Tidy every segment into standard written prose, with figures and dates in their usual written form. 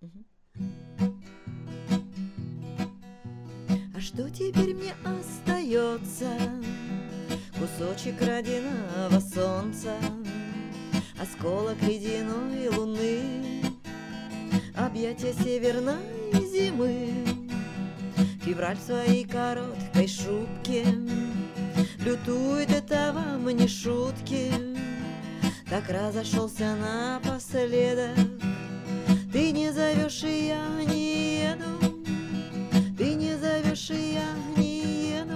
Мгм. А что теперь мне остается? Кусочек родиного солнца, осколок ледяной луны, объятия северной зимы. Февраль в своей короткой шубке лютует, это вам не шутки. Так разошелся напоследок. Ты не зовешь, и я не еду. Ты не зовешь, и я не еду.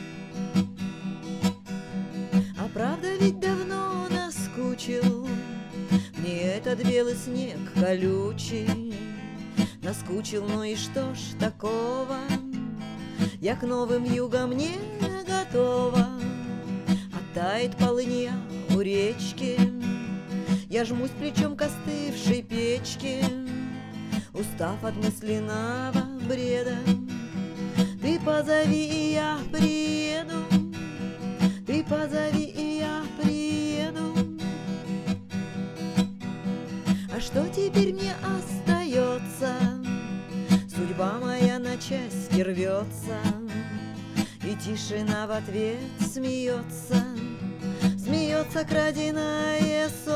А правда ведь давно наскучил мне этот белый снег колючий. Наскучил, ну и что ж такого? Я к новым югам не готова. Оттает полынья у речки, я жмусь плечом к остывшей печке, устав от мысленного бреда. Ты позови, и я приеду. Ты позови, и я приеду. А что теперь мне остается? Судьба моя на части рвется, и тишина в ответ смеется. Смеется краденое